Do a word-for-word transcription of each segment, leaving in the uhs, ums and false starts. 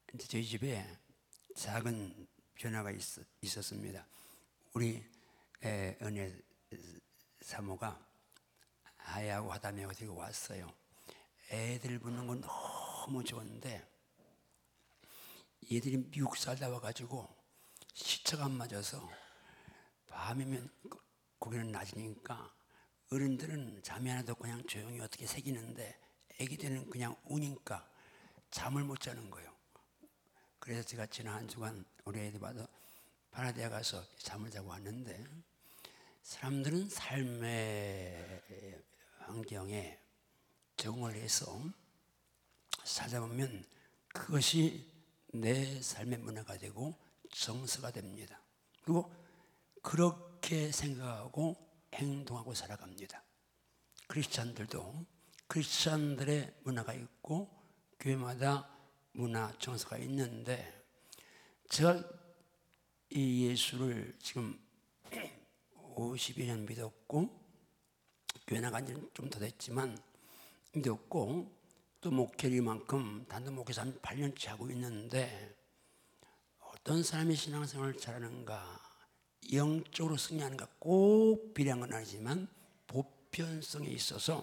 이제 저희 집에 작은 변화가 있, 있었습니다. 우리 에, 은혜 사모가 하야하고 하다미하고 데리고 왔어요. 애들 보는 건 너무 좋은데 얘들이 미국 살다 와가지고 시차가 안 맞아서 밤이면 거기는 낮이니까 어른들은 잠이 하나도 없고 그냥 조용히 어떻게 새기는데 애기들은 그냥 우니까 잠을 못 자는 거예요. 그래서 제가 지난 한 주간 우리 애들 봐도 바나대에 가서 잠을 자고 왔는데, 사람들은 삶의 환경에 적응을 해서 살다 보면 그것이 내 삶의 문화가 되고 정서가 됩니다. 그리고 그렇게 생각하고 행동하고 살아갑니다. 크리스찬들도 크리스찬들의 문화가 있고 교회마다 문화 정서가 있는데, 제가 이 예수를 지금 오십여 년 믿었고 교회 나간 지는 좀 더 됐지만 믿었고 또 목회리만큼 단독 목회에서 한 팔 년째 하고 있는데, 어떤 사람이 신앙생활을 잘하는가, 영적으로 승리하는가 꼭 비례한 건 아니지만 보편성에 있어서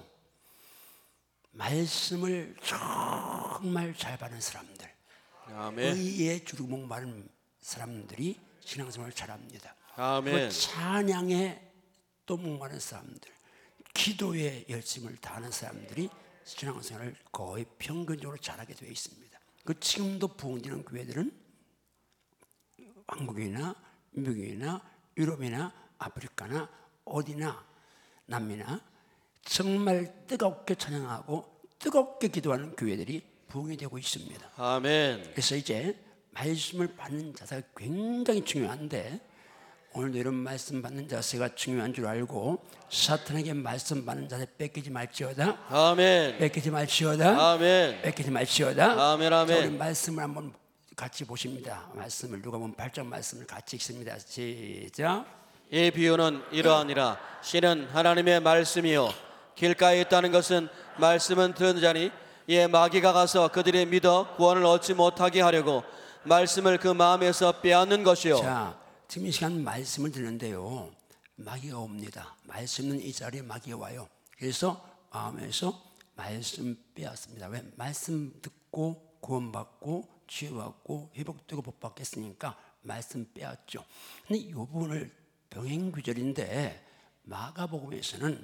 말씀을 정말 잘 받는 사람들, 아멘. 의에 주로 목마른 사람들이 신앙생활을 잘합니다. 아멘. 찬양에 또 목마른 사람들, 기도에 열심을 다하는 사람들이 신앙생활을 거의 평균적으로 잘하게 되어 있습니다. 그 지금도 부흥되는 교회들은 한국이나 미국이나 유럽이나 아프리카나 어디나 남미나 정말 뜨겁게 찬양하고 뜨겁게 기도하는 교회들이 부흥이 되고 있습니다. 아멘. 그래서 이제 말씀을 받는 자세가 굉장히 중요한데, 오늘도 이런 말씀 받는 자세가 중요한 줄 알고 사탄에게 말씀 받는 자세 뺏기지 말지어다. 아멘. 뺏기지 말지어다. 아멘. 뺏기지 말지어다. 아멘. 자, 아멘. 우리 말씀을 한번 같이 보십니다. 말씀을 누가복음 팔 장 말씀을 같이 읽습니다. 시작. 이 비유는 이러하니라. 씨는 하나님의 말씀이요 길가에 있다는 것은 말씀은 들은 자니 이에 마귀가 가서 그들이 믿어 구원을 얻지 못하게 하려고 말씀을 그 마음에서 빼앗는 것이요. 자, 지금 이 시간 말씀을 듣는데요, 마귀가 옵니다. 말씀은 이 자리에 마귀가 와요. 그래서 마음에서 말씀 빼앗습니다. 왜? 말씀 듣고 구원받고 치유받고 회복되고 복받겠으니까 말씀 빼앗죠. 근데 이 부분을 병행규절인데 마가복음에서는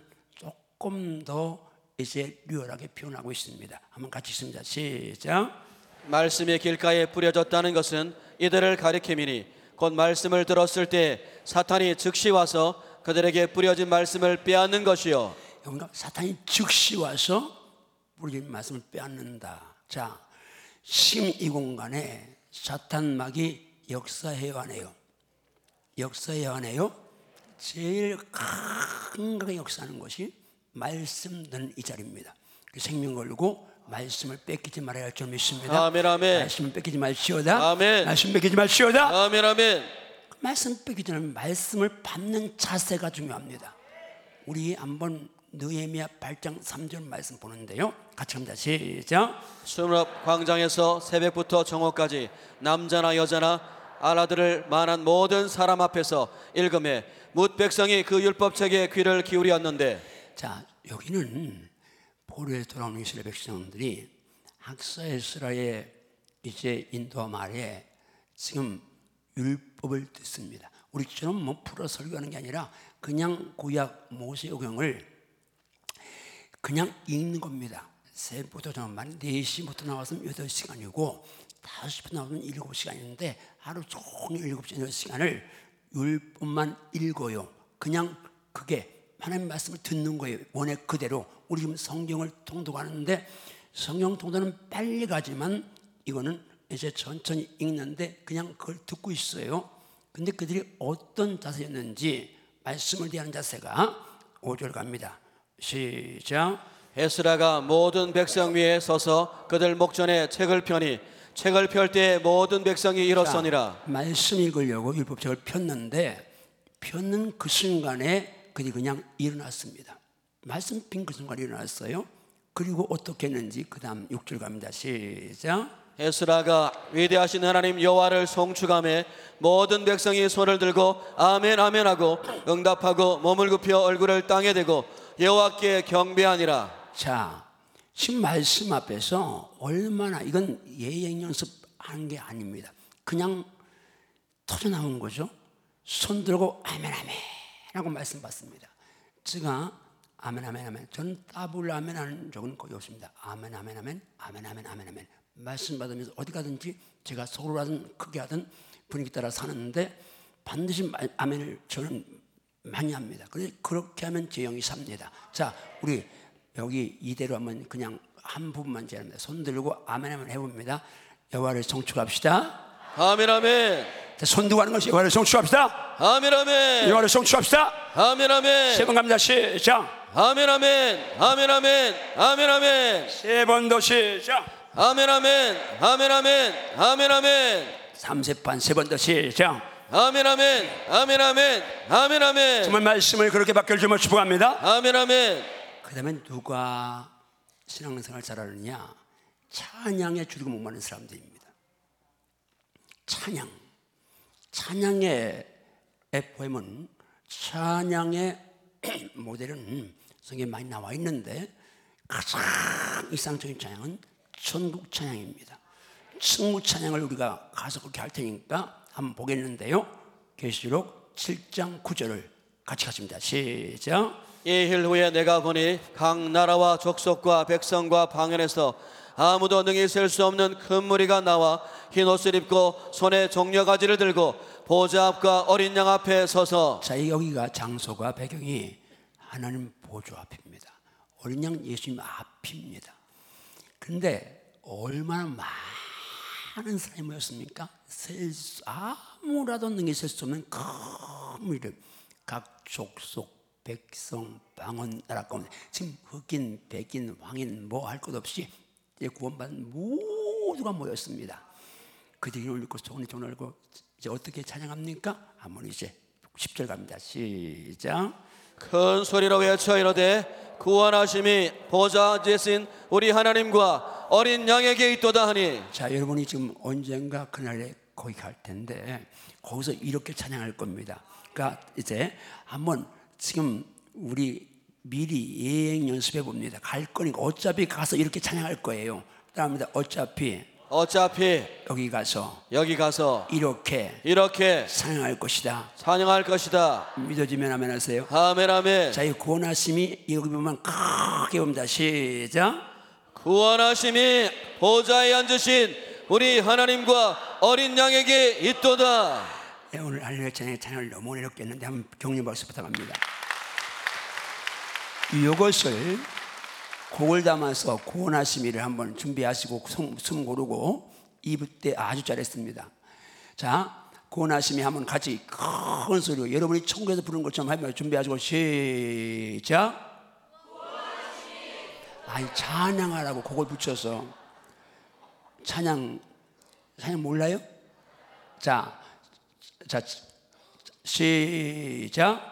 조금 더 이제 리얼하게 표현하고 있습니다. 한번 같이 읽습니다. 시작. 말씀이 길가에 뿌려졌다는 것은 이들을 가리킴이니 곧 말씀을 들었을 때 사탄이 즉시 와서 그들에게 뿌려진 말씀을 빼앗는 것이요. 그러니까 사탄이 즉시 와서 뿌려진 말씀을 빼앗는다. 자, 지금 이 공간에 사탄막이 역사해야 하네요. 역사해야 하네요. 제일 강하게 역사하는 것이 말씀 듣는 이 자리입니다. 생명 걸고 말씀을 뺏기지 말아야 할 줄 믿습니다. 아멘. 아멘. 말씀을 뺏기지 말지어다. 아멘. 말씀 뺏기지 말지어다. 아멘. 아멘. 말씀 뺏기지 전에 말씀을 받는 자세가 중요합니다. 우리 한번 느헤미야 팔 장 삼 절 말씀 보는데요, 같이 합니다. 시작. 수문앞 광장에서 새벽부터 정오까지 남자나 여자나 알아들을 만한 모든 사람 앞에서 읽음에 뭇 백성이 그 율법책에 귀를 기울였는데, 자, 여기는 포로에 돌아오는 이스라엘 백성들이 학사에스라의 이제 인도와 말에 지금 율법을 듣습니다. 우리처럼 뭐 풀어 설교하는 게 아니라 그냥 구약 모세오경을 그냥 읽는 겁니다. 새벽부터 정말 네 시부터 나왔으면 여덟 시간이고 다섯 시부터 나오면 일곱 시간인데 하루 종일 일곱 시, 여덟 시간을 율법만 읽어요. 그냥 그게 하나님 말씀을 듣는 거예요. 원액 그대로. 우리 지금 성경을 통독하는데 성경 통독은 빨리 가지만 이거는 이제 천천히 읽는데 그냥 그걸 듣고 있어요. 근데 그들이 어떤 자세였는지 말씀을 대하는 자세가 오 절 갑니다. 시작. 에스라가 모든 백성 위에 서서 그들 목전에 책을 펴니 책을 펼 때 모든 백성이 일어서니라. 자, 말씀 읽으려고 율법책을 폈는데 폈는 그 순간에 그들이 그냥 일어났습니다. 말씀 핀 그 순간에 일어났어요. 그리고 어떻게 했는지 그 다음 육 절 갑니다. 시작. 에스라가 위대하신 하나님 여호와를 송축하며 모든 백성이 손을 들고 아멘 아멘 하고 응답하고 몸을 굽혀 얼굴을 땅에 대고 여호와께 경배하니라. 자, 지금 말씀 앞에서 얼마나 이건 예행 연습하는 게 아닙니다. 그냥 터져 나온 거죠. 손 들고 아멘 아멘 하고 말씀 받습니다. 제가 아멘 아멘 아멘, 저는 따블 아멘 하는 적은 거의 없습니다. 아멘 아멘 아멘 아멘 아멘 아멘 아멘 말씀 받으면서 어디 가든지 제가 서울 하든 크게 하든 분위기 따라 사는데 반드시 아멘을 저는 많이 합니다. 그래서 그렇게 하면 제 영이 삽니다. 자, 우리 여기 이대로 하면 그냥 한 부분만 제합니다. 손 들고 아멘 아멘 해봅니다. 여호와를 송축합시다. 아멘 아멘. 자, 손 들고 하는 것이 여호와를 송축합시다. 아멘 아멘. 여호와를 송축합시다. 아멘 아멘. 세 번 갑니다. 시작. 아멘 아멘. 아멘 아멘. 아멘 아멘. 세 번 더 시작. 아멘 아멘. 아멘 아멘. 아멘 아멘. 삼세판 세 번 더 시작. 아멘 아멘. 아멘 아멘. 아멘 아멘. 정말 말씀을 그렇게 바뀔 줄을 축복합니다. 아멘 아멘. 그 다음에 누가 신앙생활 잘하느냐? 찬양에 줄이고 목마른 사람들입니다. 찬양. 찬양의 에포엠은 찬양의 모델은 성경에 많이 나와 있는데 가장 이상적인 찬양은 천국 찬양입니다. 천국 찬양을 우리가 가서 그렇게 할 테니까 한번 보겠는데요. 계시록 칠 장 구 절을 같이 가십니다. 시작. 이일 후에 내가 보니 각 나라와 족속과 백성과 방언에서 아무도 능히 셀 수 없는 큰 무리가 나와 흰 옷을 입고 손에 종려가지를 들고 보좌 앞과 어린 양 앞에 서서. 자, 여기가 장소가 배경이 하나님 보좌 앞입니다. 어린 양 예수님 앞입니다. 그런데 얼마나 많은 사람이 모였습니까? 셀 수, 아무라도 능히 셀 수 없는 큰 무리를 각 족속 백성, 방언, 나라 가운데 지금 흑인, 백인, 황인 뭐 할 것 없이 구원받은 모두가 모였습니다. 그들이 눈을 읽고 손에 손을 들고 이제 어떻게 찬양합니까? 한번 이제 십 절 갑니다. 시작. 큰 소리로 외쳐 이르되 구원하심이 보좌 제신 우리 하나님과 어린 양에게 있도다 하니. 자, 여러분이 지금 언젠가 그날에 거기 갈 텐데 거기서 이렇게 찬양할 겁니다. 그러니까 이제 한번 지금 우리 미리 예행 연습해 봅니다. 갈 거니까 어차피 가서 이렇게 찬양할 거예요. 따라합니다. 어차피 어차피 여기 가서 여기 가서 이렇게 이렇게 찬양할 것이다. 찬양할 것이다. 믿어지면 아멘 하세요. 아멘 아멘. 자, 이 구원하심이 여기 보면 크게 봅니다. 시작. 구원하심이 보좌에 앉으신 우리 하나님과 어린 양에게 있도다. 네, 오늘 할렐루야 찬양의 찬양을 너무 어렵게 했는데 한번 격려 박수 부탁합니다. 이것을 곡을 담아서 구원하심이를 한번 준비하시고 숨 고르고 입을 때 아주 잘했습니다. 자, 구원하심이 한번 같이 큰 소리로 여러분이 천국에서 부르는 것처럼 하면 준비하시고 시작. 아니, 찬양하라고 곡을 붙여서 찬양 찬양 몰라요? 자, 자 시작.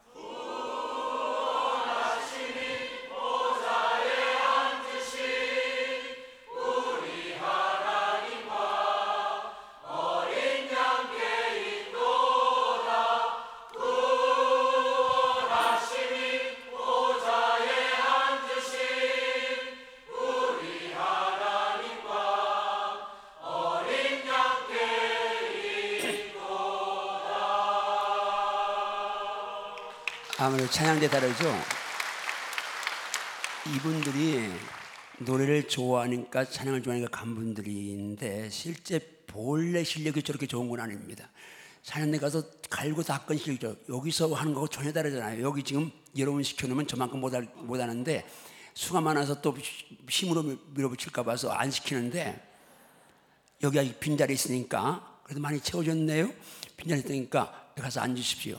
아무래도 찬양대 다르죠. 이분들이 노래를 좋아하니까 찬양을 좋아하니까 간 분들인데 실제 본래 실력이 저렇게 좋은 건 아닙니다. 찬양대 가서 갈고 닦은 실력이죠. 여기서 하는 거하고 전혀 다르잖아요. 여기 지금 여러분 시켜놓으면 저만큼 못, 할, 못 하는데 수가 많아서 또 힘으로 밀어붙일까 봐서 안 시키는데 여기 아직 빈자리 있으니까 그래도 많이 채워졌네요. 빈자리 있으니까 여기 가서 앉으십시오.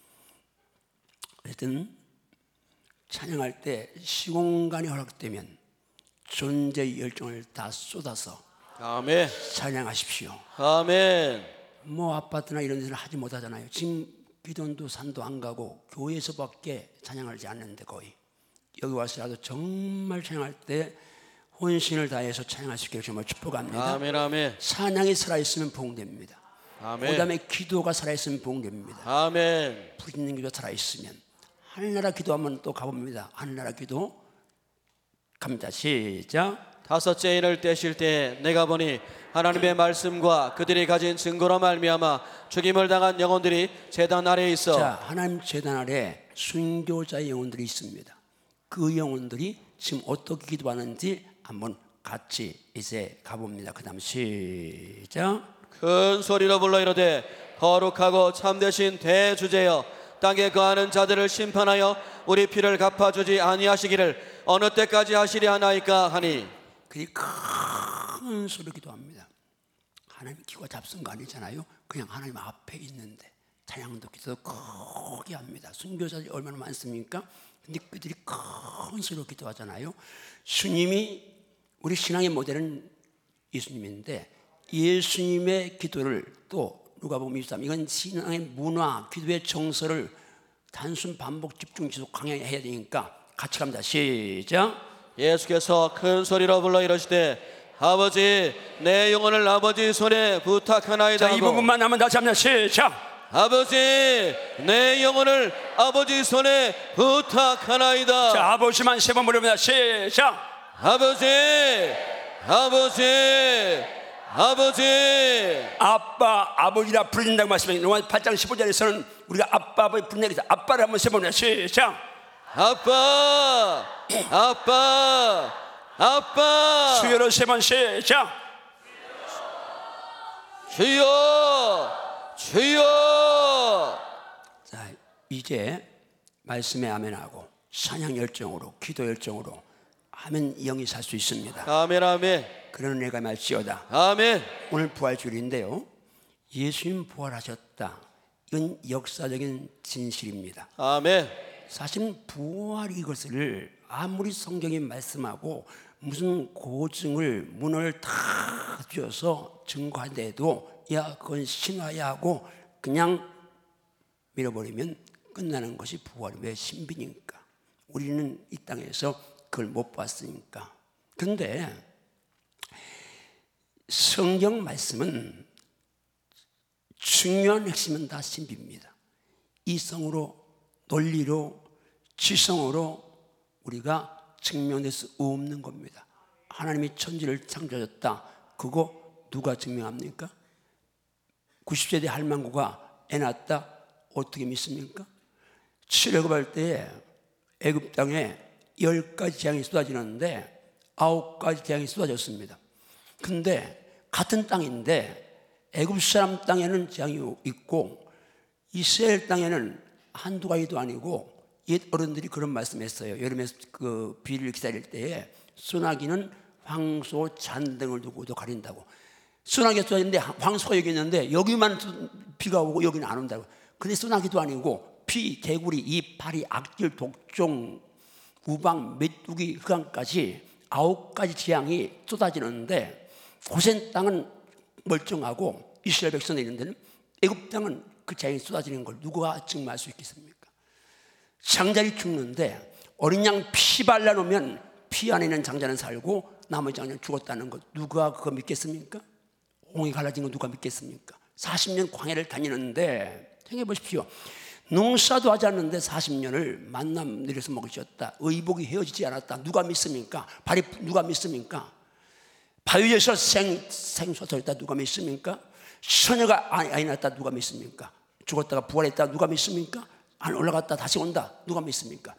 어쨌든 찬양할 때 시공간이 허락되면 존재의 열정을 다 쏟아서 아멘. 찬양하십시오. 아멘. 뭐 아파트나 이런 데서 하지 못하잖아요. 지금 기도원도 산도 안 가고 교회에서밖에 찬양하지 않는데 거의 여기 와서라도 정말 찬양할 때 혼신을 다해서 찬양할 수 있기를 정말 축복합니다. 아멘, 아멘. 찬양이 살아있으면 복됩니다. 아멘. 그 다음에 기도가 살아있으면 복됩니다. 아멘. 부르짖는 기도 살아있으면 하늘나라 기도 한번 또 가봅니다. 하늘나라 기도 갑니다. 시작. 다섯째 인을 떼실 때 내가 보니 하나님의 말씀과 그들이 가진 증거로 말미암아 죽임을 당한 영혼들이 제단 아래에 있어. 자, 하나님 제단 아래 순교자의 영혼들이 있습니다. 그 영혼들이 지금 어떻게 기도하는지 한번 같이 이제 가봅니다. 그 다음 시작. 큰 소리로 불러 이르되 거룩하고 참되신 대주제여 땅에 거하는 자들을 심판하여 우리 피를 갚아주지 아니하시기를 어느 때까지 하시리 하나이까 하니. 그들이 큰 소리로 기도합니다. 하나님 기가 잡순 거 아니잖아요. 그냥 하나님 앞에 있는데 찬양도 기도 크게 합니다. 순교자들이 얼마나 많습니까? 근데 그들이 큰 소리로 기도하잖아요. 주님이 우리 신앙의 모델은 예수님인데 예수님의 기도를 또 누가복음 이십삼 이건 신앙의 문화, 기도의 정서를 단순 반복 집중 지속 강행해야 되니까 같이 갑니다. 시작. 예수께서 큰 소리로 불러 이르시되 아버지 내 영혼을 아버지 손에 부탁하나이다. 자, 이 부분만 하면 다시 한번 시작. 아버지 내 영혼을 아버지 손에 부탁하나이다. 자, 아버지만 세 번 부릅니다. 시작. 아버지 아버지 아버지. 아빠 아버지라 부른다고 말씀해요. 로마서 팔 장 십오 절에서는 우리가 아빠 아버지 부른다고 해서 아빠를 한번 세 번 시작. 아빠 아빠 아빠. 수요로 세 번 시작. 주여 주여. 자, 이제 말씀에 아멘하고 찬양 열정으로 기도 열정으로 하면 영이 살 수 있습니다. 아멘 아멘. 그런 은혜가 말지어다. 아멘. 오늘 부활주일인데요, 예수님 부활하셨다. 이건 역사적인 진실입니다. 아멘. 사실 부활 이것을 아무리 성경이 말씀하고 무슨 고증을 문헌을 다 쥐어서 증거한데도 야 그건 신화야 하고 그냥 밀어버리면 끝나는 것이 부활이 왜 신비니까. 우리는 이 땅에서 그걸 못 봤으니까. 그런데 성경 말씀은 중요한 핵심은 다 신비입니다. 이성으로 논리로 지성으로 우리가 증명될 수 없는 겁니다. 하나님이 천지를 창조하셨다. 그거 누가 증명합니까? 구십 세대 할망구가 애 낳았다. 어떻게 믿습니까? 출애굽할 때에 애굽 땅에 열 가지 재앙이 쏟아지는데 아홉 가지 재앙이 쏟아졌습니다. 근데 같은 땅인데 애굽 사람 땅에는 재앙이 있고 이스라엘 땅에는 한두 가지도 아니고 옛 어른들이 그런 말씀했어요. 여름에 그 비를 기다릴 때에 소나기는 황소 잔등을 두고도 가린다고. 소나기가 쏟아지는데 황소가 여기 있는데 여기만 비가 오고 여기는 안 온다고. 근데 소나기도 아니고 피, 개구리, 이, 파리, 악질, 독종, 우방, 메뚜기, 흑암까지 아홉 가지 재앙이 쏟아지는데 고센 땅은 멀쩡하고 이스라엘 백성들이 있는 데는 애굽 땅은 그 재앙이 쏟아지는 걸 누가 증명할 수 있겠습니까? 장자를 죽는데 어린 양 피 발라놓으면 피 안에 있는 장자는 살고 나머지 장자는 죽었다는 것 누가 그거 믿겠습니까? 홍이 갈라진 거 누가 믿겠습니까? 사십 년 광야를 다니는데 생각해 보십시오. 농사도 하지 않는데 사십 년을 만남 내려서 먹으셨다. 의복이 헤어지지 않았다. 누가 믿습니까? 발이 누가 믿습니까? 바위에서 생, 생소서 있다. 누가 믿습니까? 처녀가 아이 낳았다. 누가 믿습니까? 죽었다가 부활했다. 누가 믿습니까? 안 올라갔다 다시 온다. 누가 믿습니까?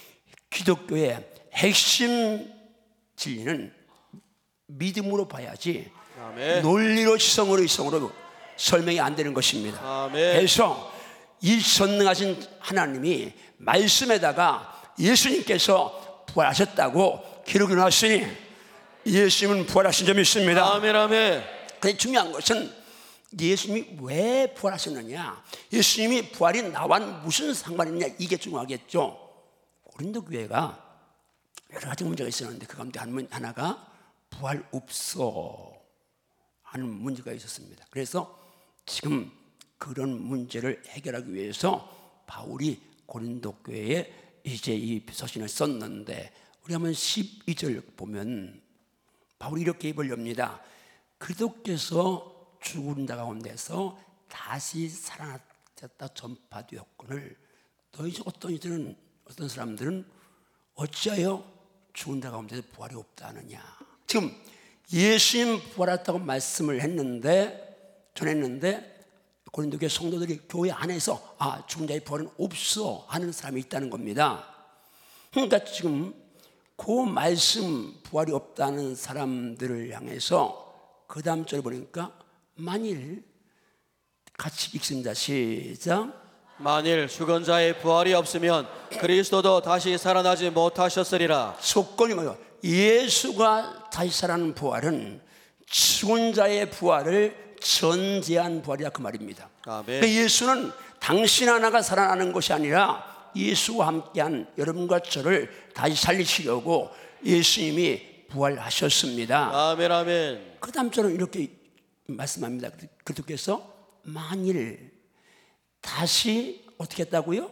기독교의 핵심 진리는 믿음으로 봐야지 아멘. 논리로 지성으로 이성으로 설명이 안 되는 것입니다. 아멘. 그래서 이 전능하신 하나님이 말씀에다가 예수님께서 부활하셨다고 기록이 나왔으니 예수님은 부활하신 점이 있습니다. 아멘 아멘. 근데 중요한 것은 예수님이 왜 부활하셨느냐, 예수님이 부활이 나와 무슨 상관이 있느냐, 이게 중요하겠죠. 고린도 교회가 여러 가지 문제가 있었는데 그 가운데 하나가 부활 없어 하는 문제가 있었습니다. 그래서 지금 그런 문제를 해결하기 위해서 바울이 고린도 교회에 이제 이 서신을 썼는데 우리 한번 십이 절 보면 바울이 이렇게 입을 엽니다. 그리스도께서 죽은 자 가운데서 다시 살아났다 전파되었거늘 너희 중 어떤 이들은 어떤 사람들은 어찌하여 죽은 자 가운데서 부활이 없다 하느냐. 지금 예수님 부활했다고 말씀을 했는데 전했는데 고린도 교회 성도들이 교회 안에서 아 죽은 자의 부활은 없어 하는 사람이 있다는 겁니다. 그러니까 지금 그 말씀 부활이 없다는 사람들을 향해서 그 다음 절 보니까 만일 같이 읽습니다. 시작. 만일 죽은 자의 부활이 없으면 그리스도도 다시 살아나지 못하셨으리라. 조건이 뭐예요? 예수가 다시 살아나는 부활은 죽은 자의 부활을 전제한 부활이다 그 말입니다. 아멘. 그러니까 예수는 당신 하나가 살아나는 것이 아니라 예수와 함께한 여러분과 저를 다시 살리시려고 예수님이 부활하셨습니다. 아멘 아멘. 그 다음 절은 이렇게 말씀합니다. 그리스도께서 만일 다시 어떻게 했다고요?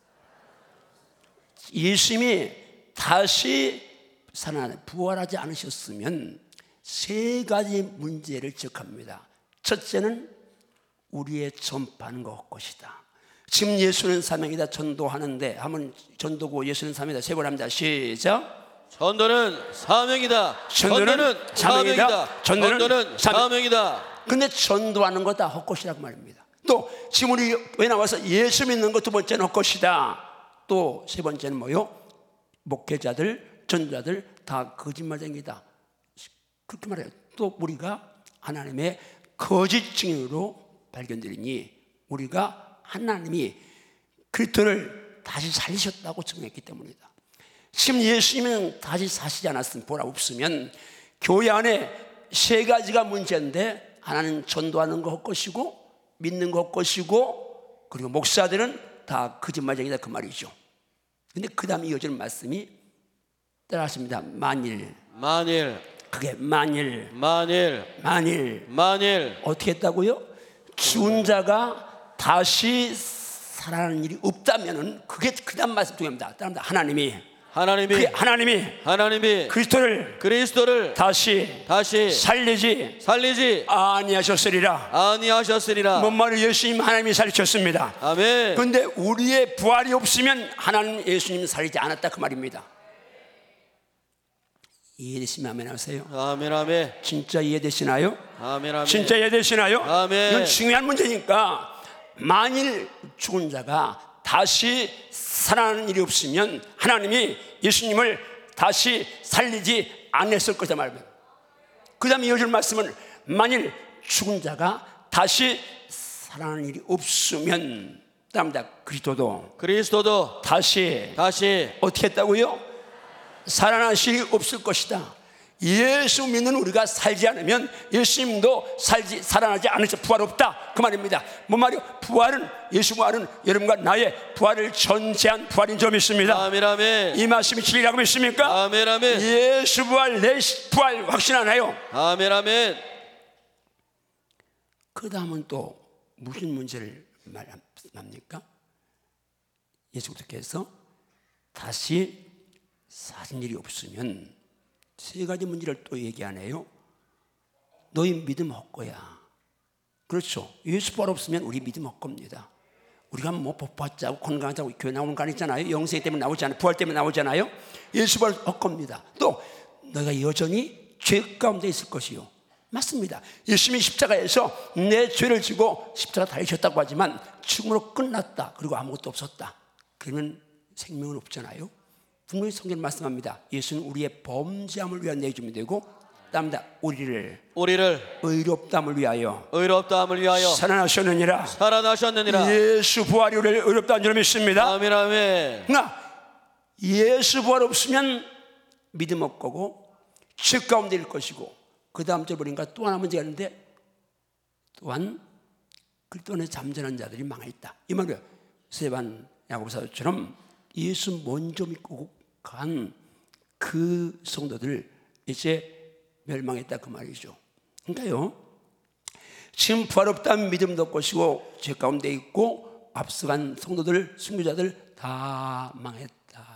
예수님이 다시 살아나 부활하지 않으셨으면 세 가지 문제를 지적합니다. 첫째는 우리의 전파하는 것이다. 지금 예수는 사명이다 전도하는데 한번 전도고 예수는 사명이다 세 번 합니다. 시작. 전도는 사명이다. 전도는 전도는 사명이다. 사명이다. 전도는 전도는 사명. 사명이다. 근데 전도하는 것 다 헛것이라고 말입니다. 또 지금 우리 왜 나와서 예수 믿는 것 두 번째는 헛것이다. 또 세 번째는 뭐요? 목회자들, 전도자들 다 거짓말쟁이다. 그렇게 말해요. 또 우리가 하나님의 거짓 증인으로 발견되리니 우리가 하나님이 그리스도를 다시 살리셨다고 증명했기 때문이다. 지금 예수님은 다시 사시지 않았으면 보라 없으면 교회 안에 세 가지가 문제인데 하나는 전도하는 거 헛것이고 믿는 거 헛것이고 그리고 목사들은 다 거짓말쟁이다 그 말이죠. 근데 그 다음에 이어지는 말씀이 따라하십니다. 만일 만일 그게 만일 만일 만일 만일 어떻게 했다고요? 죽은 자가 다시 살아나는 일이 없다면은 그게 그 다음 말씀 중요합니다. 따라합니다. 하나님이 하나님이 그게 하나님이 하나님이 그리스도를 그리스도를 다시 다시 살리지 살리지 아니하셨으리라. 아니하셨으리라. 뭔 말을 예수님 하나님이 살리셨습니다. 아멘. 그런데 우리의 부활이 없으면 하나님 예수님 살리지 않았다 그 말입니다. 이해되시면 아멘 하세요. 아멘 아멘. 진짜 이해되시나요? 아멘 아멘. 진짜 이해되시나요? 아멘. 이건 중요한 문제니까 만일 죽은 자가 다시 살아나는 일이 없으면 하나님이 예수님을 다시 살리지 않았을 것이다 말입니다. 그 다음에 이어질 말씀은 만일 죽은 자가 다시 살아나는 일이 없으면 따릅니다. 그리스도도 그리스도도 다시 다시 어떻게 했다고요? 살아날 일이 없을 것이다. 예수 믿는 우리가 살지 않으면 예수님도 살지 살아나지 않으셔 부활 없다 그 말입니다. 뭔 말이요? 부활은 예수 부활은 여러분과 나의 부활을 전제한 부활인 점 있습니다. 아멘 아멘. 이 말씀이 진리라고 믿습니까? 아멘 아멘. 예수 부활 내 부활 확신하나요? 아멘 아멘. 그 다음은 또 무슨 문제를 말합니까? 예수께서 다시 사신 일이 없으면 세 가지 문제를 또 얘기하네요. 너희 믿음 헛거야. 그렇죠. 예수 부활 없으면 우리 믿음 헛겁니다. 우리가 뭐 복받자고 건강하자고 교회 나오는 거 아니잖아요. 영생 때문에 나오지 않아요. 부활 때문에 나오잖아요. 예수 부활 헛겁니다. 또 너가 여전히 죄 가운데 있을 것이요. 맞습니다. 예수님이 십자가에서 내 죄를 지고 십자가 달리셨다고 하지만 죽음으로 끝났다. 그리고 아무것도 없었다. 그러면 생명은 없잖아요. 분명히 성경 말씀합니다. 예수는 우리의 범죄함을 위한 내줌이 되고 따릅니다. 우리를 우리를 의롭다함을 위하여 의롭다함을 위하여 살아나셨느니라. 살아나셨느니라. 예수 부활이 우리를 의롭다는 줄 믿습니다. 아멘 아멘. 그러나 예수 부활 없으면 믿음 없고 죄 가운데 일 것이고 그 다음 절 보니까 또 하나 문제가 있는데 또한 그리스도의 잠잠한 자들이 망했다. 이 말이에요. 스데반 야고보서처럼 예수 먼저 믿고 간 그 성도들 이제 멸망했다 그 말이죠. 그러니까요 지금 부활 없다면 믿음도 없고 죄 가운데 있고 앞서간 성도들 순교자들 다 망했다.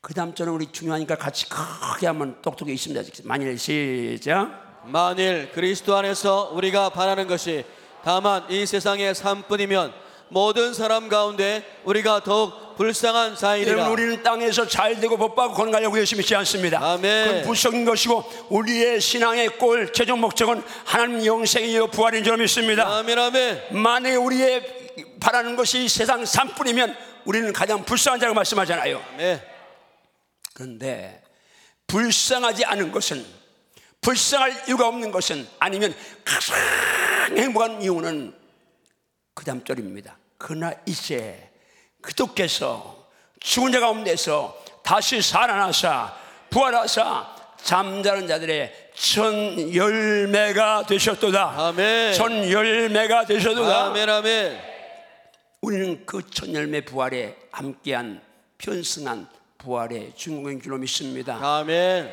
그 다음 절은 우리 중요하니까 같이 크게 한번 똑똑히 있습니다. 만일 시작. 만일 그리스도 안에서 우리가 바라는 것이 다만 이 세상의 삶뿐이면 모든 사람 가운데 우리가 더욱 불쌍한 자이리라. 여러분, 우리는 땅에서 잘되고 복받고 건강하려고 열심히 있지 않습니다. 아멘. 그건 불성인 것이고 우리의 신앙의 골 최종 목적은 하나님 영생이요 부활인 줄 믿습니다. 아멘 아멘. 만약에 우리의 바라는 것이 세상 삶뿐이면 우리는 가장 불쌍한 자라고 말씀하잖아요. 네. 그런데 불쌍하지 않은 것은, 불쌍할 이유가 없는 것은, 아니면 가장 행복한 이유는 그 다음 절입니다. 그러나 이제 그도께서 죽은 자 가운데서 다시 살아나사 부활하사 잠자는 자들의 전 열매가 되셨도다. 아멘. 전 열매가 되셨도다. 아멘 아멘. 우리는 그 첫 열매 부활에 함께한 편승한 부활의 주인공인 줄로 믿습니다. 아멘.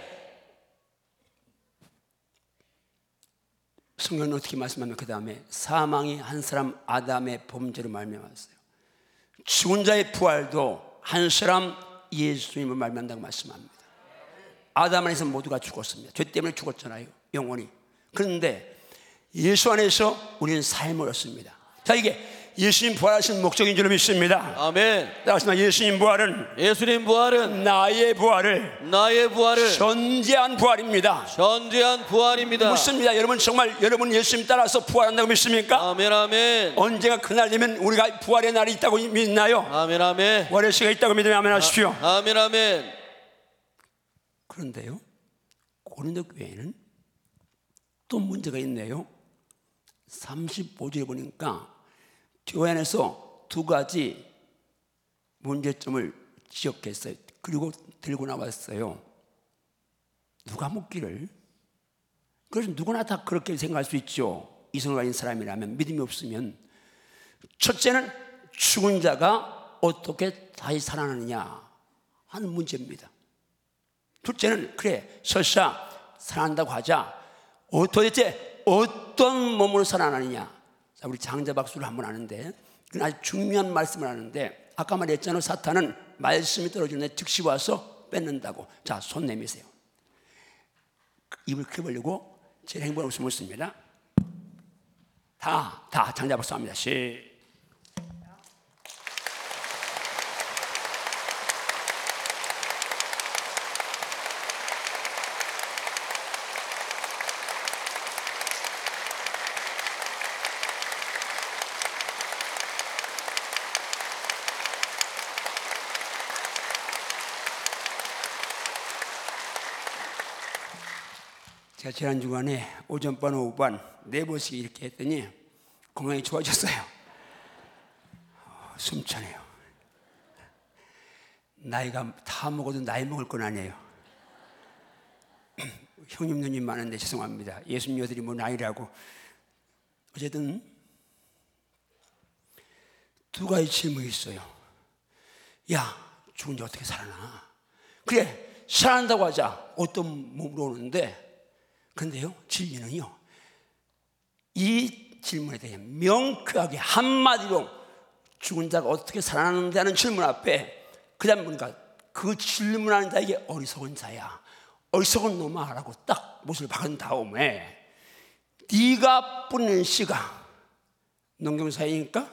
성경은 어떻게 말씀하면 그 다음에 사망이 한 사람 아담의 범죄로 말미암았어요. 죽은 자의 부활도 한 사람 예수님을 말미암다고 말씀합니다. 아담 안에서 모두가 죽었습니다. 죄 때문에 죽었잖아요, 영원히. 그런데 예수 안에서 우리는 삶을 얻습니다. 자, 이게 예수님 부활하신 목적인 줄 믿습니다. 아멘. 따라서 예수님 부활은 예수님 부활은 나의 부활을 나의 부활을 전제한 부활입니다. 전제한 부활입니다. 묻습니다. 여러분, 정말 여러분 예수님 따라서 부활한다고 믿습니까? 아멘 아멘. 언젠가 그날 되면 우리가 부활의 날이 있다고 믿나요? 아멘 아멘. 부활의 시가 있다고 믿으면 아멘 하십시오. 아, 아멘 아멘. 그런데요, 고린도 교회는 또 문제가 있네요. 삼십오 절에 보니까 교회 안에서 두 가지 문제점을 지적했어요. 그리고 들고 나왔어요. 누가 묻기를, 그래서 누구나 다 그렇게 생각할 수 있죠. 이성을 가진 사람이라면, 믿음이 없으면. 첫째는 죽은 자가 어떻게 다시 살아나느냐 하는 문제입니다. 둘째는, 그래 설사 살아난다고 하자, 어, 도대체 어떤 몸으로 살아나느냐. 자, 우리 장자박수를 한번 하는데, 그건 아주 중요한 말씀을 하는데, 아까 말했잖아요. 사탄은 말씀이 떨어지는데 즉시 와서 뺏는다고. 자, 손 내미세요. 입을 크게 벌리고 제일 행복한 웃음을 씁니다. 다, 다 장자박수 합니다. 시. 제가 지난 주간에 오전반 오후반 네 번씩 이렇게 했더니 건강이 좋아졌어요. 어, 숨차네요. 나이가 다 먹어도 나이 먹을 건 아니에요. 형님 누님 많은데 죄송합니다. 예수님 여들이 뭐 나이라고. 어쨌든 두 가지 질문이 있어요. 야, 죽은 자 어떻게 살아나? 그래, 살아난다고 하자. 어떤 몸으로 오는데, 근데요, 진리는요, 이 질문에 대해 명쾌하게 한마디로 죽은 자가 어떻게 살아나는데 하는 질문 앞에 그 다음 보니까 그 질문하는 자에게 어리석은 자야, 어리석은 놈아 라고 딱 못을 박은 다음에, 네가 뿌리는 씨가, 농경사회니까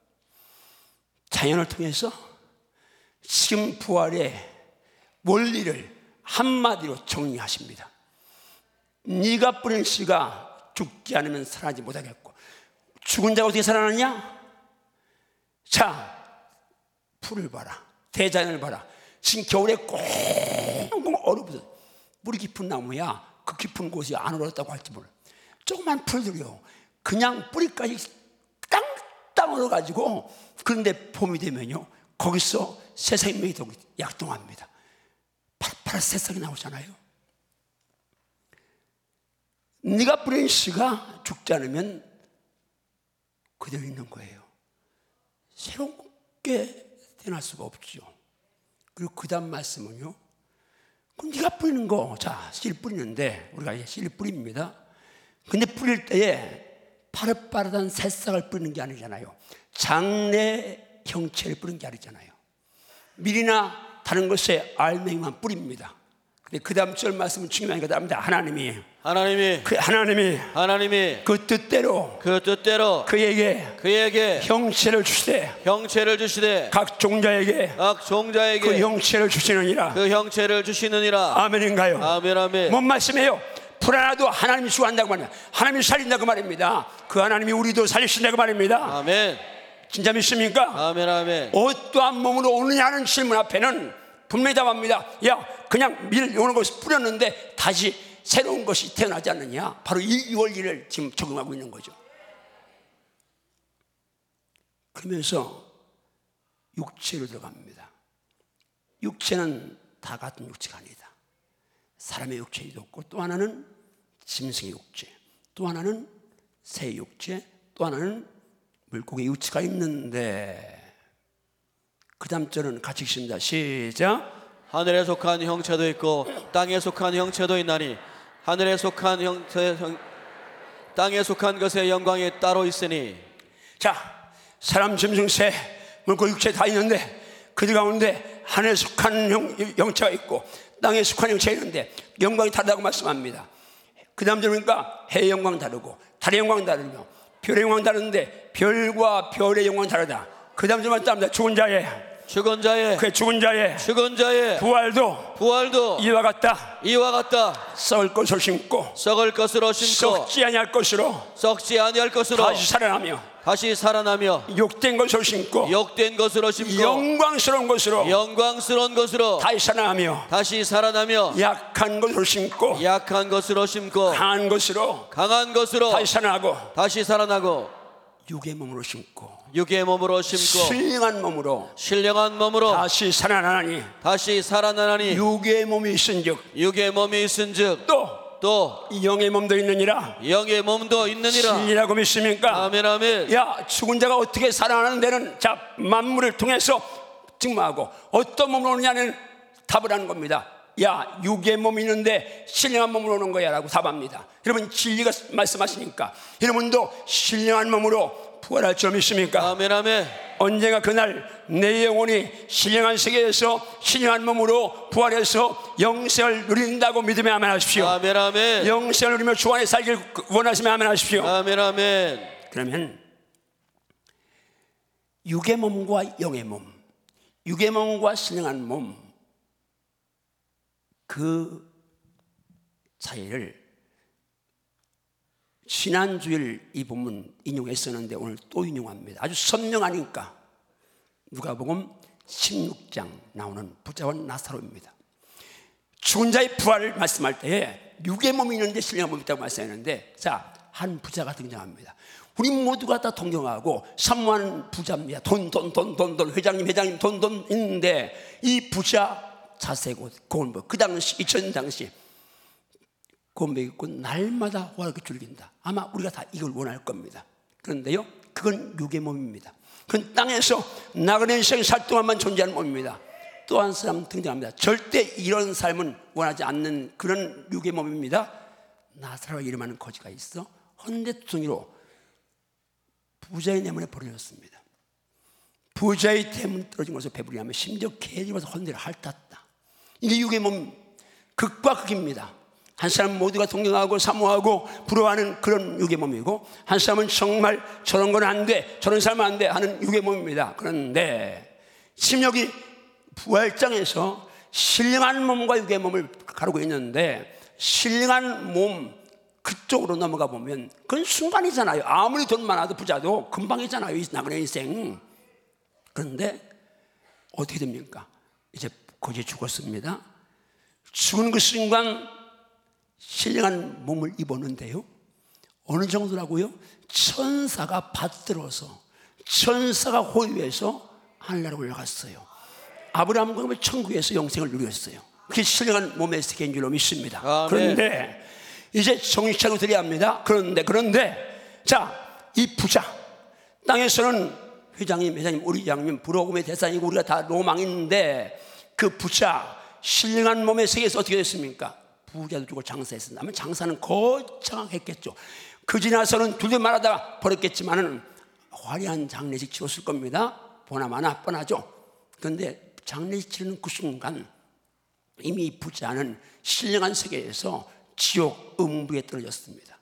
자연을 통해서 지금 부활의 원리를 한마디로 정리하십니다. 네가 뿌린 씨가 죽지 않으면 살아나지 못하겠고, 죽은 자가 어떻게 살아나냐? 자, 풀을 봐라, 대자연을 봐라. 지금 겨울에 꽁꽁 얼어붙어, 물이 깊은 나무야 그 깊은 곳이 안 얼었다고 할지 몰라. 조그만 풀들이요, 그냥 뿌리까지 땅땅 얼어가지고, 그런데 봄이 되면요 거기서 새 생명이 약동합니다. 파릇파릇 새싹이 나오잖아요. 네가 뿌린 씨가 죽지 않으면 그대로 있는 거예요. 새롭게 태어날 수가 없죠. 그리고 그 다음 말씀은요, 그럼 네가 뿌리는 거, 자, 씨 뿌리는데, 우리가 이제 씨를 뿌립니다. 근데 뿌릴 때에 파릇파릇한 새싹을 뿌리는 게 아니잖아요. 장래 형체를 뿌리는 게 아니잖아요. 밀이나 다른 것에 알맹이만 뿌립니다. 근데 그 다음 절 말씀은 중요한 게 답니다. 하나님이 하나님이 그 하나님이 하나님이 그 뜻대로 그 뜻대로 그에게 그에게 형체를 주시되 형체를 주시되 각 종자에게 각 종자에게 그 형체를 주시느니라. 그 형체를 주시느니라. 아멘인가요? 아멘 아멘. 뭔 말씀이에요? 불안해도 하나님이 주관한다고 말입니다. 하나님이 살린다고 말입니다. 그 하나님이 우리도 살리신다고 말입니다. 아멘. 진짜 믿습니까? 아멘 아멘. 어떠한 몸으로 오느냐 하는 질문 앞에는 분명히 답합니다. 야, 그냥 밀 오는 것을 뿌렸는데 다시 새로운 것이 태어나지 않느냐. 바로 이 원리를 지금 적용하고 있는 거죠. 그러면서 육체로 들어갑니다. 육체는 다 같은 육체가 아니다. 사람의 육체도 있고, 또 하나는 짐승의 육체, 또 하나는 새 육체, 또 하나는 물고기 육체가 있는데, 그 다음 절은 같이 읽습니다. 시작. 하늘에 속한 형체도 있고 땅에 속한 형체도 있나니 하늘에 속한 형체, 형, 땅에 속한 것의 영광이 따로 있으니. 자, 사람, 짐승, 새, 물고기 육체 다 있는데 그들 가운데 하늘에 속한 형, 형체가 있고 땅에 속한 형체가 있는데 영광이 다르다고 말씀합니다. 그 다음 절은 보니까 해의 영광 다르고 달의 영광 다르며 별의 영광 다른데 별과 별의 영광 다르다. 그 다음 절 말씀합니다. 죽은 자의 죽은 자의 그 죽은 자의 죽은 자의 부활도 부활도 이와 같다. 이와 같다. 썩을 것을 심고 썩을 것으로 심고 썩지 아니할 것으로 썩지 아니할 것으로 다시 살아나며 다시 살아나며 욕된 것을 심고 욕된 것으로 심고 영광스러운 것으로 영광스러운 것으로 다시 살아나며 다시 살아나며 약한 것을 심고 약한 것으로 심고 강한 것으로 강한 것으로 다시 살아나고 다시 살아나고 육의 몸으로 심고 육의 몸으로 심고 신령한 몸으로 신령한 몸으로 다시 살아나니 다시 살아나니 육의 몸이 있은즉 육의 몸이 있은즉 또 또 영의 몸도 있느니라. 영의 몸도 있느니라. 진리라고 믿습니까? 아멘 아멘. 야, 죽은 자가 어떻게 살아나는 데는 자 만물을 통해서 증명하고 어떤 몸으로 오느냐는 답을 하는 겁니다. 야, 육의 몸이 있는데 신령한 몸으로 오는 거야 라고 답합니다. 여러분, 진리가 말씀하시니까 여러분도 신령한 몸으로 부활할 줄 믿습니까? 아멘 아멘. 언젠가 그날 내 영혼이 신령한 세계에서 신령한 몸으로 부활해서 영생을 누린다고 믿으면 아멘 하십시오. 아멘 아멘. 영생을 누리며 주 안에 살길 원하시면 아멘 하십시오. 아멘 아멘. 그러면 육의 몸과 영의 몸, 육의 몸과 신령한 몸, 그 차이를 지난주일 이 본문 인용했었는데 오늘 또 인용합니다. 아주 선명하니까 누가복음 십육 장 나오는 부자와 나사로입니다. 죽은 자의 부활을 말씀할 때에 육의 몸이 있는데 신령한 몸이 있다고 말씀했는데, 자, 한 부자가 등장합니다. 우리 모두가 다 동경하고 사모하는 부자입니다. 돈, 돈, 돈, 돈, 돈, 회장님, 회장님, 돈, 돈 있는데 이 부자 자세고 고운 그 당시 이천 년 당시 고운 입고 날마다 화를 줄긴다. 아마 우리가 다 이걸 원할 겁니다. 그런데요, 그건 육의 몸입니다. 그건 땅에서 나그네 인생 살 동안만 존재하는 몸입니다. 또 한 사람 등장합니다. 절대 이런 삶은 원하지 않는 그런 육의 몸입니다. 나사로라 이름하는 거지가 있어 헌데투성이로 부자의 내문에 버려졌습니다. 부자의 대문 떨어진 것을 배부리하며 심지어 개집어서 헌데를 핥았다. 이게 육의 몸 극과 극입니다. 한 사람 모두가 동경하고 사모하고 부러워하는 그런 육의 몸이고, 한 사람은 정말 저런 건 안 돼, 저런 삶은 안 돼 하는 육의 몸입니다. 그런데 지금 여기 부활장에서 신령한 몸과 육의 몸을 가르고 있는데, 신령한 몸 그쪽으로 넘어가 보면 그건 순간이잖아요. 아무리 돈 많아도 부자도 금방이잖아요, 이 나그네 인생. 그런데 어떻게 됩니까? 이제 거기 죽었습니다. 죽은 그 순간 신령한 몸을 입었는데요, 어느 정도라고요? 천사가 받들어서, 천사가 호위해서 하늘나라로 올라갔어요. 아브라함과 천국에서 영생을 누렸어요. 그게 신령한 몸의 세계인 줄로 믿습니다. 아멘. 그런데 이제 정신 차리고 드려야 합니다. 그런데 그런데 자, 이 부자, 땅에서는 회장님, 회장님, 우리 장님 부러움의 대상이고 우리가 다 로망인데, 그 부자 신령한 몸의 세계에서 어떻게 됐습니까? 부자도 주고 장사했습니다. 장사는 거창했겠죠. 그 지나서는 둘도 말하다가 버렸겠지만은 화려한 장례식 치렀을 겁니다. 보나마나 뻔하죠. 그런데 장례 치르는 그 순간 이미 이 부자는 신령한 세계에서 지옥 음부에 떨어졌습니다.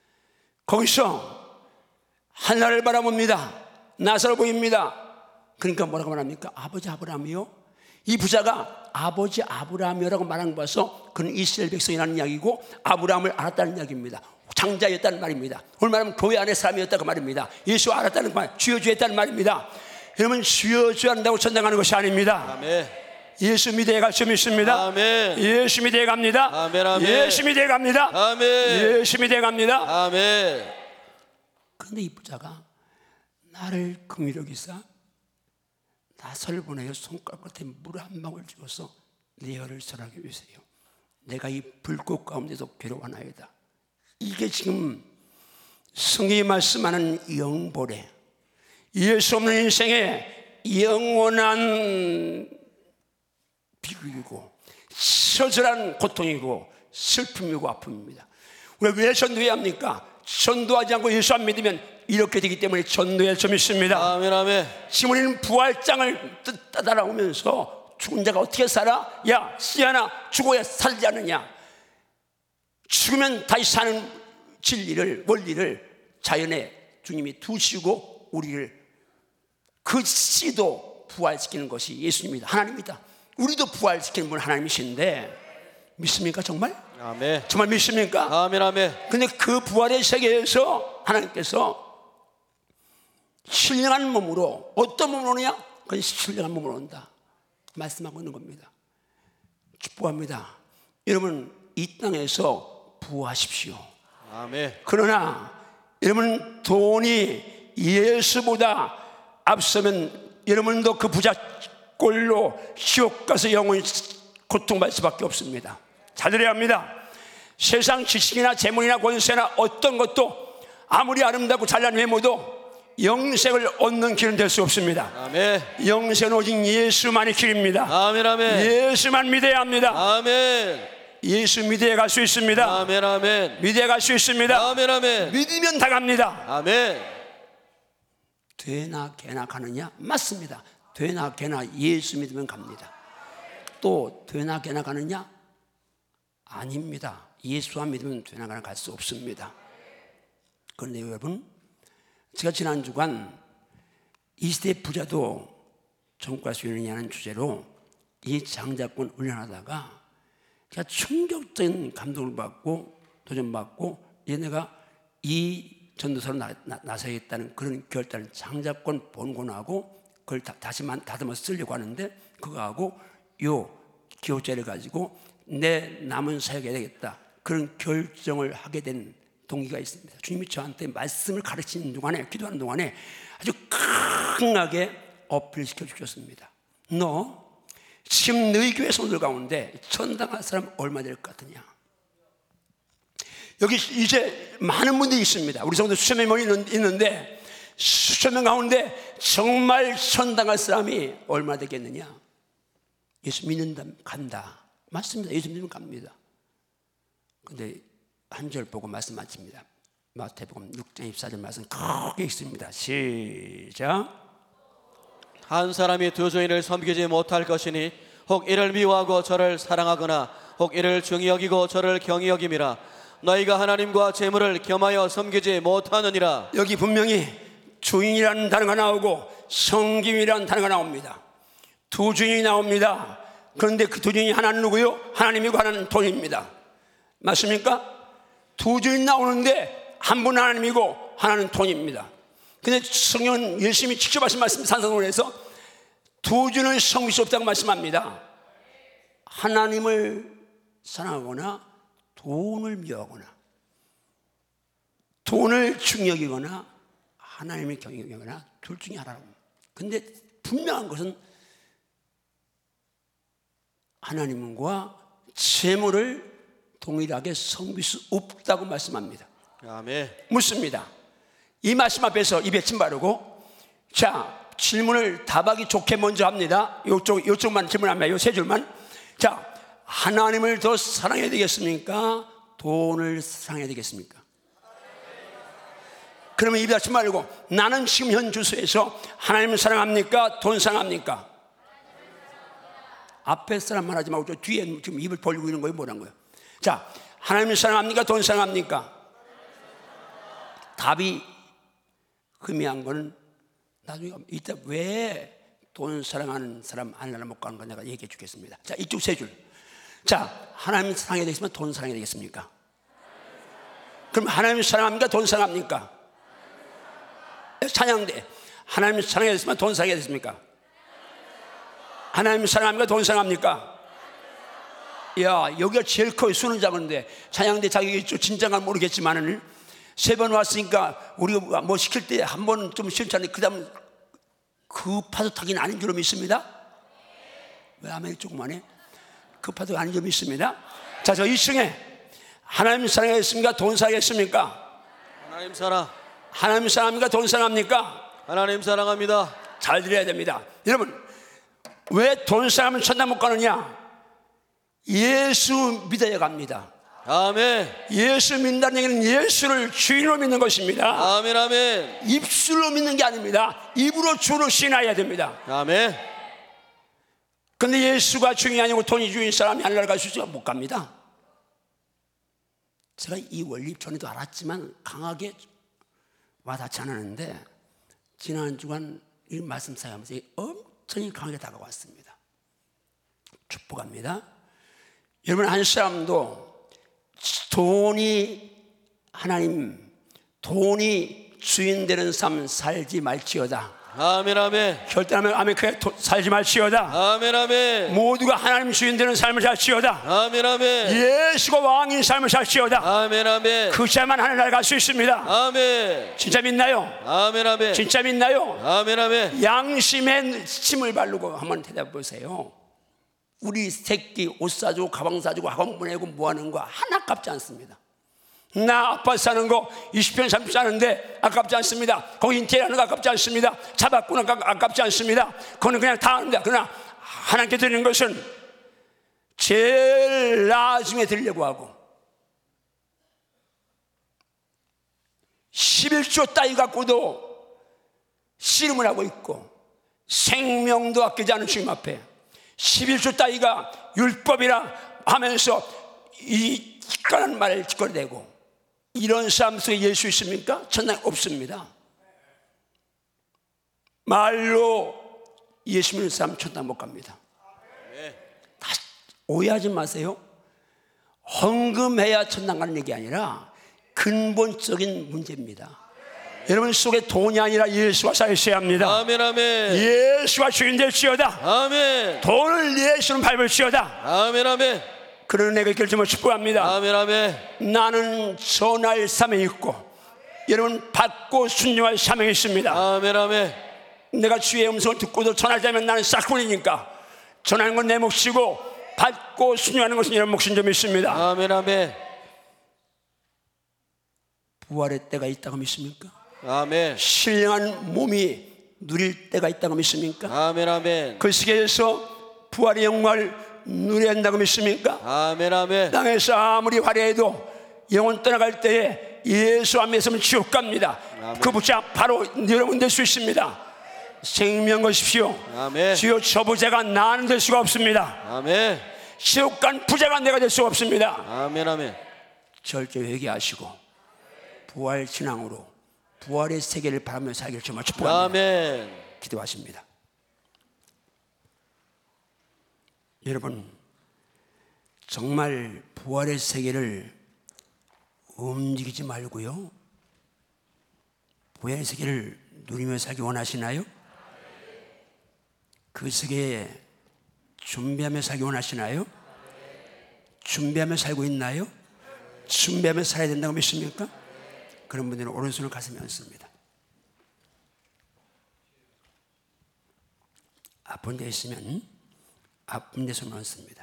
거기서 하늘을 바라봅니다. 낯을 보입니다. 그러니까 뭐라고 말합니까? 아버지 아브라함이요? 이 부자가 아버지 아브라함이라고 말한 거 봐서 그는 이스라엘 백성이라는 이야기고 아브라함을 알았다는 이야기입니다. 장자였다는 말입니다. 오늘 말하면 교회 안의 사람이었다고 말입니다. 예수 알았다는 말, 주여 주여 했다는 말입니다. 여러분, 주여 주여 한다고 전당하는 것이 아닙니다. 아멘. 예수 믿어야 갈 수 믿습니다. 아멘. 예수 믿어야 갑니다. 아멘, 아멘. 예수 믿어야 갑니다. 아멘. 예수 믿어야 갑니다. 아멘. 그런데 이 부자가 나를 긍휼히 여기사 낯을 보내어 손가락 끝에 물 한 방울 주어서 내 혀를 설하게 해주세요. 내가 이 불꽃 가운데서 괴로워하나이다. 이게 지금 성경이 말씀하는 영보래, 예수 없는 인생의 영원한 비극이고 처절한 고통이고 슬픔이고 아픔입니다. 우리가 왜 전도해야 합니까? 전도하지 않고 예수 안 믿으면 이렇게 되기 때문에 전도해야 좀 있습니다. 아멘, 아멘. 지금 우리는 부활장을 따라오면서 죽은 자가 어떻게 살아? 야, 씨하나 죽어야 살지 않느냐? 죽으면 다시 사는 진리를, 원리를 자연에 주님이 두시고 우리를 그 씨도 부활시키는 것이 예수님입니다. 하나님입니다. 우리도 부활시키는 분 하나님이신데 믿습니까 정말? 아멘. 정말 믿습니까? 아멘, 아멘. 근데 그 부활의 세계에서 하나님께서 신령한 몸으로, 어떤 몸으로 오느냐? 그건 신령한 몸으로 온다 말씀하고 있는 겁니다. 축복합니다. 여러분, 이 땅에서 부하십시오. 아멘. 그러나 여러분, 돈이 예수보다 앞서면 여러분도 그 부자 꼴로 지옥 가서 영원히 고통받을 수밖에 없습니다. 잘 들어야 합니다. 세상 지식이나 재물이나 권세나 어떤 것도 아무리 아름답고 잘난 외모도 영생을 얻는 길은 될 수 없습니다. 아멘. 영생은 오직 예수만의 길입니다. 아멘, 아멘. 예수만 믿어야 합니다. 아멘. 예수 믿어야 갈 수 있습니다. 아멘, 아멘. 믿어야 갈 수 있습니다. 아멘, 아멘. 믿으면 다 갑니다. 아멘. 되나 개나 가느냐? 맞습니다. 되나 개나 예수 믿으면 갑니다. 또 되나 개나 가느냐? 아닙니다. 예수 안 믿으면 되나 개나 갈 수 없습니다. 그런데 여러분, 제가 지난 주간 이 시대 부자도 전과 수련이냐는 주제로 이 장자권 훈련하다가 제가 충격적인 감동을 받고 도전받고 얘네가 이 전도서로 나, 나, 나서야겠다는 그런 결단을 장자권 본권하고 그걸 다, 다시만 다듬어 쓰려고 하는데 그거하고 요 기호자를 가지고 내 남은 사역해야 되겠다 그런 결정을 하게 된 동기가 있습니다. 주님이 저한테 말씀을 가르치는 동안에, 기도하는 동안에 아주 강하게 어필시켜 주셨습니다. 너 지금 너희 교회 성도들 가운데 천당할 사람 얼마 될 것 같으냐? 여기 이제 많은 분들이 있습니다. 우리 성도 수천 명이 있는데 수천 명 가운데 정말 천당할 사람이 얼마 되겠느냐? 예수 믿는다면 간다. 맞습니다. 예수 믿으면 갑니다. 근데 한 절 보고 말씀 마칩니다. 마태복음 육 장 이십사 절 말씀 크게 있습니다. 시작. 한 사람이 두 주인을 섬기지 못할 것이니 혹 이를 미워하고 저를 사랑하거나 혹 이를 중히 여기고 저를 경히 여김이라. 너희가 하나님과 재물을 겸하여 섬기지 못하느니라. 여기 분명히 주인이라는 단어가 나오고 섬김이라는 단어가 나옵니다. 두 주인이 나옵니다. 그런데 그 두 주인이 하나는 누구요? 하나님이고 하나는 돈입니다. 맞습니까? 두 주인 나오는데 한 분은 하나님이고 하나는 돈입니다. 근데 성경은 예수님이 직접 하신 말씀 산상론에서 두 주는 섬길 수 없다고 말씀합니다. 하나님을 사랑하거나 돈을 미워하거나 돈을 중히 여기거나 하나님을 경히 여기거나 둘 중에 하나라고. 근데 분명한 것은 하나님과 재물을 동일하게 섬길 수 없다고 말씀합니다. 아멘. 묻습니다. 이 말씀 앞에서 입에 침 바르고 자 질문을 답하기 좋게 먼저 합니다. 요쪽, 요쪽만 질문합니다. 요 세 줄만. 자, 하나님을 더 사랑해야 되겠습니까? 돈을 사랑해야 되겠습니까? 그러면 입에 침 바르고 나는 지금 현 주소에서 하나님을 사랑합니까? 돈 사랑합니까? 앞에 사람만 하지 말고 저 뒤에 지금 입을 벌리고 있는 거예요? 뭐란 거예요? 자, 하나님을 사랑합니까? 돈 사랑합니까? 답이 희미한 거는 나중에 이따 왜 돈 사랑하는 사람 하나님 못 가는 거 내가 얘기해 주겠습니다. 자, 이쪽 세 줄. 자, 하나님 사랑이 되겠으면 돈 사랑이 되겠습니까? 그럼 하나님 사랑합니까? 돈 사랑합니까? 찬양대. 하나님 사랑이 됐으면 돈 사랑이 됐습니까? 하나님 사랑합니까? 돈 사랑합니까? 야, 여기가 제일 커요. 수는 작은데 찬양대 자기 진정은 모르겠지만은 세 번 왔으니까 우리가 뭐 시킬 때 한 번은 좀 시원찮은데 그 다음 급파도 타기는 아닌 줄 믿습니다. 왜 아멘 조금만 해? 급파도 아닌 줄 믿습니다. 자, 저 이 층에 하나님 사랑하겠습니까? 돈 사랑하겠습니까? 하나님 사랑. 하나님 사랑합니까? 돈 사랑합니까? 하나님 사랑합니다. 잘 들어야 됩니다. 여러분, 왜 돈 사랑하면 천당 못 가느냐? 예수 믿어야 갑니다. 아멘. 예수 믿는다는 얘기는 예수를 주인으로 믿는 것입니다. 아멘 아멘. 입술로 믿는 게 아닙니다. 입으로 주로 신하야 됩니다. 아멘. 근데 예수가 주인이 아니고 돈이 주인 사람이 하늘나라 갈 수 있어요? 못 갑니다. 제가 이 원리 전에도 알았지만 강하게 와닿지 않았는데 지난 주간 이 말씀 사용하면서 엄청 강하게 다가왔습니다. 축복합니다. 여러분, 한 사람도 돈이 하나님, 돈이 주인 되는 삶 살지 말지어다. 아멘 아멘. 결단하면 아멘. 그래, 도, 살지 말지어다. 아멘 아멘. 모두가 하나님 주인 되는 삶을 살지어다. 아멘 아멘. 예수가 왕인 삶을 살지어다. 아멘 아멘. 그 자만 하늘나라 갈 수 있습니다. 아멘. 진짜 믿나요? 아멘 아멘. 진짜 믿나요? 아멘 아멘. 양심에 침을 바르고 한번 대답해 보세요. 우리 새끼 옷 사주고 가방 사주고 학원 보내고 뭐하는 거 하나 아깝지 않습니다. 나 아빠 사는 거 이십 평 삼십 평 사는데 아깝지 않습니다. 거기 인테리어하는 거 아깝지 않습니다. 차 바꾸는 거 아깝지 않습니다. 그거는 그냥 다 합니다. 그러나 하나님께 드리는 것은 제일 나중에 드리려고 하고 십일조 따위 갖고도 씨름을 하고 있고 생명도 아끼지 않은 주님 앞에 십일조 따위가 율법이라 하면서 이 기깔한 말을 짓거리대고 이런 사람 속에 예수 있습니까? 천당 없습니다. 말로 예수 믿는 사람 천당 못 갑니다. 다시 오해하지 마세요. 헌금해야 천당 가는 얘기 아니라 근본적인 문제입니다. 여러분 속에 돈이 아니라 예수가 살아있어야 합니다. 아멘 아멘. 예수가 주인 될지어다. 아멘. 돈을 예수는 밟을지어다. 아멘 아멘. 그런 내가 결정을 축복합니다. 아멘 아멘. 나는 전할 사명이 있고 여러분 받고 순종할 사명이 있습니다. 아멘 아멘. 내가 주의 음성을 듣고도 전하자면 나는 싹군이니까 전하는 건 내 몫이고 받고 순종하는 것은 여러분 몫인 점 있습니다. 아멘 아멘. 부활의 때가 있다고 믿습니까? 아멘. 신령한 몸이 누릴 때가 있다고 믿습니까? 아멘 아멘. 그 세계에서 부활의 영광을 누려야 한다고 믿습니까? 아멘 아멘. 땅에서 아무리 화려해도 영혼 떠나갈 때에 예수 안 믿으면 지옥 갑니다. 아멘. 그 붙잡 바로 여러분 될 수 있습니다. 생명 거십시오. 아멘. 주여 저 부자가 나는 될 수가 없습니다. 아멘. 지옥 간 부자가 내가 될 수가 없습니다. 아멘 아멘. 절제 회개하시고 부활 신앙으로 부활의 세계를 바라며 살기를 정말 축복합니다. 아멘. 기도하십니다. 여러분 정말 부활의 세계를 움직이지 말고요 부활의 세계를 누리며 살기 원하시나요? 그 세계에 준비하며 살기 원하시나요? 준비하며 살고 있나요? 준비하며 살아야 된다고 믿습니까? 그런 분들은 오른손을 가슴에 얹습니다. 아픈 데 있으면 아픈 데 손을 얹습니다.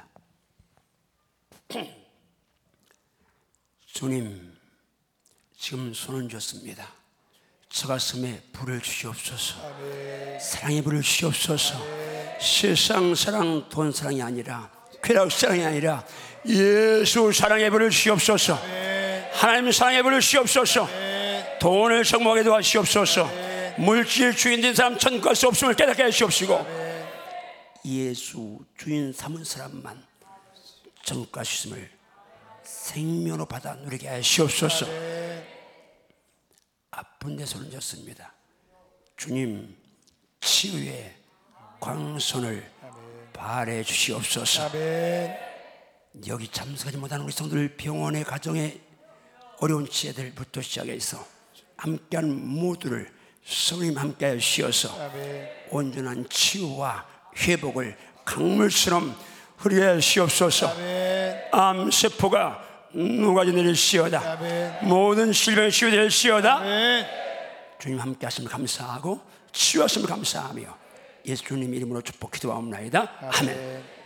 주님, 지금 손을 줬습니다. 저 가슴에 불을 주시옵소서. 아멘. 사랑의 불을 주시옵소서. 아멘. 세상 사랑, 돈 사랑이 아니라 쾌락 사랑이 아니라 예수 사랑의 불을 주시옵소서. 아멘. 하나님 사랑의 불을 주시옵소서. 아멘. 돈을 성공하게 도와주시옵소서. 아멘. 물질 주인 된 사람 천국 갈 수 없음을 깨닫게 해주시옵시고 아멘. 예수 주인 삼은 사람만 전과 주심을 생명으로 받아 누리게 하시옵소서. 아픈 데 손을 졌습니다. 주님 치유의 광선을 발해 주시옵소서. 아멘. 여기 참석하지 못하는 우리 성도들 병원의 가정의 어려운 지혜들부터 시작해서 함께한 모두를 성님 함께 하시어서 아멘. 온전한 치유와 회복을 강물처럼 흐려 하시옵소서. 아멘. 암세포가 누가지 내릴시어다. 아멘. 모든 질병이 치유될시어다. 아멘. 주님 함께 하심을 감사하고 치유하심을 감사하며 예수 주님 이름으로 축복 기도하옵나이다. 아멘.